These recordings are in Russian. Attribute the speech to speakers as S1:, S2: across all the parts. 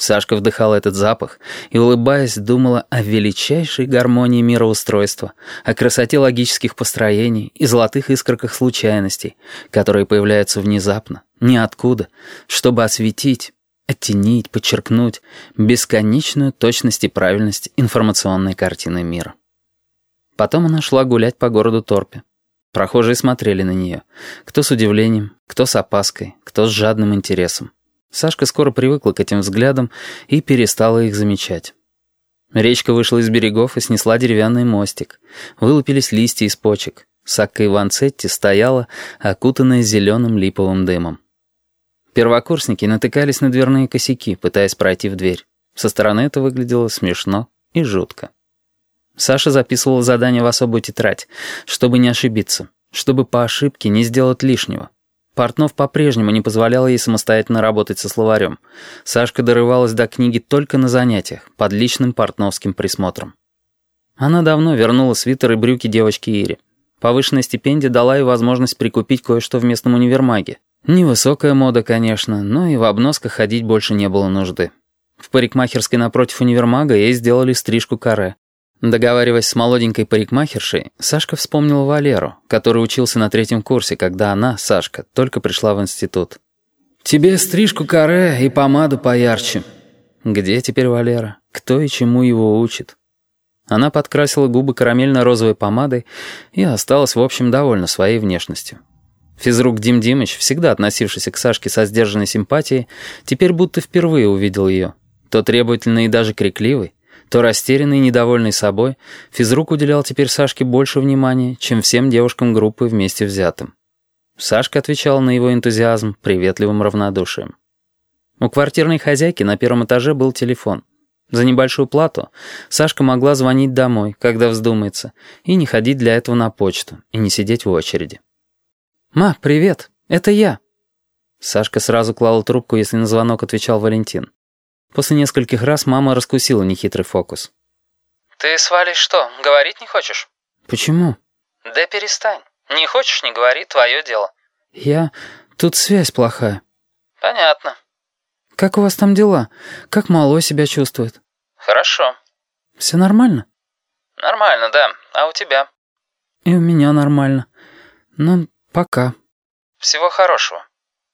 S1: Сашка вдыхала этот запах и, улыбаясь, думала о величайшей гармонии мироустройства, о красоте логических построений и золотых искорках случайностей, которые появляются внезапно, ниоткуда, чтобы осветить, оттенить, подчеркнуть бесконечную точность и правильность информационной картины мира. Потом она шла гулять по городу Торпе. Прохожие смотрели на нее, кто с удивлением, кто с опаской, кто с жадным интересом. Сашка скоро привыкла к этим взглядам и перестала их замечать. Речка вышла из берегов и снесла деревянный мостик. Вылупились листья из почек. Сакка Иванцетти стояла, окутанная зеленым липовым дымом. Первокурсники натыкались на дверные косяки, пытаясь пройти в дверь. Со стороны это выглядело смешно и жутко. Саша записывала задание в особую тетрадь, чтобы не ошибиться, чтобы по ошибке не сделать лишнего. Портнов по-прежнему не позволял ей самостоятельно работать со словарем. Сашка дорывалась до книги только на занятиях, под личным портновским присмотром. Она давно вернула свитер и брюки девочке Ире. Повышенная стипендия дала ей возможность прикупить кое-что в местном универмаге. Невысокая мода, конечно, но и в обносках ходить больше не было нужды. В парикмахерской напротив универмага ей сделали стрижку каре. Договариваясь с молоденькой парикмахершей, Сашка вспомнила Валеру, который учился на 3-м курсе, когда она, Сашка, только пришла в институт. «Тебе стрижку каре и помаду поярче». Где теперь Валера? Кто и чему его учит? Она подкрасила губы карамельно-розовой помадой и осталась, в общем, довольна своей внешностью. Физрук Дим Димыч, всегда относившийся к Сашке со сдержанной симпатией, теперь будто впервые увидел ее. То требовательный и даже крикливый, то растерянный и недовольный собой, физрук уделял теперь Сашке больше внимания, чем всем девушкам группы вместе взятым. Сашка отвечала на его энтузиазм приветливым равнодушием. У квартирной хозяйки на 1-м этаже был телефон. За небольшую плату Сашка могла звонить домой, когда вздумается, и не ходить для этого на почту, и не сидеть в очереди. «Ма, привет, это я». Сашка сразу клала трубку, если на звонок отвечал Валентин. После нескольких раз мама раскусила нехитрый фокус.
S2: «Ты с Валей что, говорить не хочешь?»
S1: «Почему?»
S2: «Да перестань. Не хочешь, не говори, твое дело».
S1: Тут связь плохая».
S2: «Понятно».
S1: «Как у вас там дела? Как малой себя чувствует?»
S2: «Хорошо».
S1: «Все нормально?»
S2: «Нормально, да. А у тебя?»
S1: «И у меня нормально. Ну, пока».
S2: «Всего хорошего».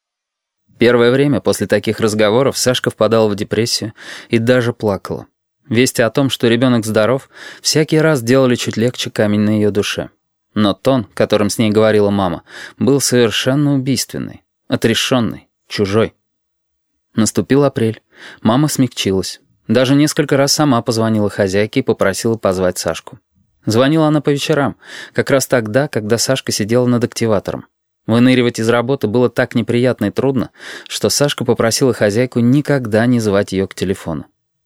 S1: Первое время после таких разговоров Сашка впадала в депрессию и даже плакала. Вести о том, что ребенок здоров, всякий раз делали чуть легче камень на ее душе. Но тон, которым с ней говорила мама, был совершенно убийственный, отрешенный, чужой. Наступил апрель. Мама смягчилась. Даже несколько раз сама позвонила хозяйке и попросила позвать Сашку. Звонила она по вечерам, как раз тогда, когда Сашка сидела над активатором. Выныривать из работы было так неприятно и трудно, что Сашка попросила хозяйку никогда не звать ее к телефону.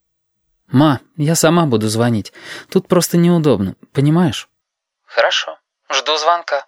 S1: «Ма, я сама буду звонить. Тут просто неудобно, понимаешь?»
S2: «Хорошо. Жду звонка».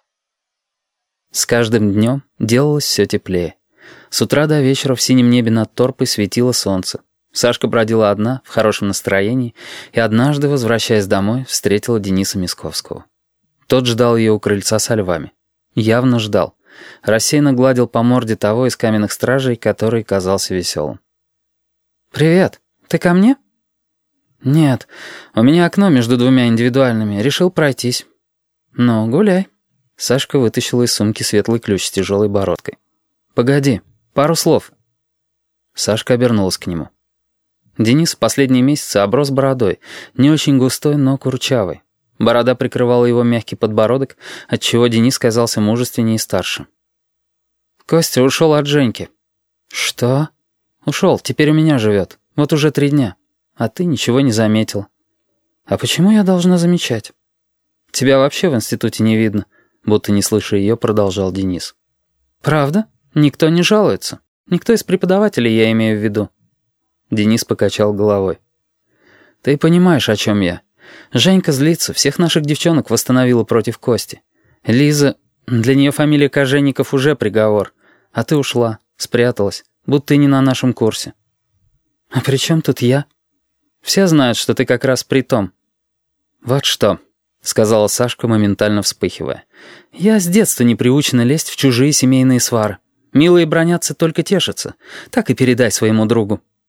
S1: С каждым днем делалось все теплее. С утра до вечера в синем небе над Торпой светило солнце. Сашка бродила одна, в хорошем настроении, и однажды, возвращаясь домой, встретила Дениса Мисковского. Тот ждал ее у крыльца со львами. Явно ждал. Рассеянно гладил по морде того из каменных стражей, который казался веселым. «Привет. Ты ко мне?» «Нет. У меня окно между 2 индивидуальными. Решил пройтись». «Ну, гуляй». Сашка вытащила из сумки светлый ключ с тяжелой бородкой. «Погоди. Пару слов». Сашка обернулась к нему. Денис в последние месяцы оброс бородой, не очень густой, но курчавой. Борода прикрывала его мягкий подбородок, отчего Денис казался мужественнее и старше. «Костя ушел от Женьки». «Что?» «Ушел, теперь у меня живет. Вот уже 3 дня. А ты ничего не заметил». «А почему я должна замечать?» «Тебя вообще в институте не видно», будто не слыша ее, продолжал Денис. «Правда? Никто не жалуется? Никто из преподавателей, я имею в виду?» Денис покачал головой. «Ты понимаешь, о чем я. Женька злится, всех наших девчонок восстановила против Кости. Лиза, для нее фамилия Кожевников уже приговор. А ты ушла, спряталась, будто и не на нашем курсе». «А при чем тут я?» «Все знают, что ты как раз при том». «Вот что», — сказала Сашка, моментально вспыхивая. «Я с детства не приучена лезть в чужие семейные свары. Милые бранятся, только тешатся. Так и передай своему другу».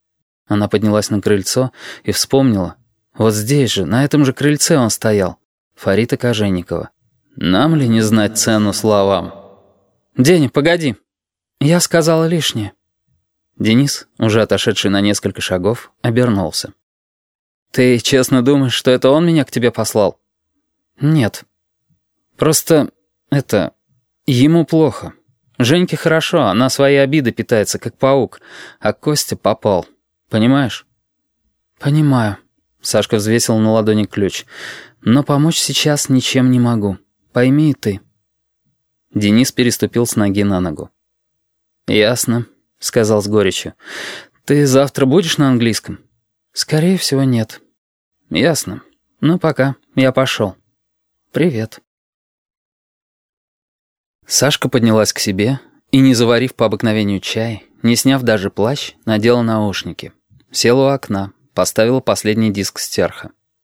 S1: Она поднялась на крыльцо и вспомнила. Вот здесь же, на этом же крыльце он стоял. Фарита Кожевникова. Нам ли не знать цену словам? «Деня, погоди. Я сказала лишнее». Денис, уже отошедший на несколько шагов, обернулся. «Ты честно думаешь, что это он меня к тебе послал?» «Нет. Просто, ему плохо. Женьке хорошо, она свои обиды питается, как паук, а Костя попал. Понимаешь?» «Понимаю». Сашка взвесил на ладони ключ. «Но помочь сейчас ничем не могу. Пойми и ты». Денис переступил с ноги на ногу. «Ясно», — сказал с горечью. «Ты завтра будешь на английском?» «Скорее всего, нет». «Ясно. Ну, пока. Я пошел. Привет». Сашка поднялась к себе и, не заварив по обыкновению чай, не сняв даже плащ, надела наушники. Села у окна, поставила последний диск стерха.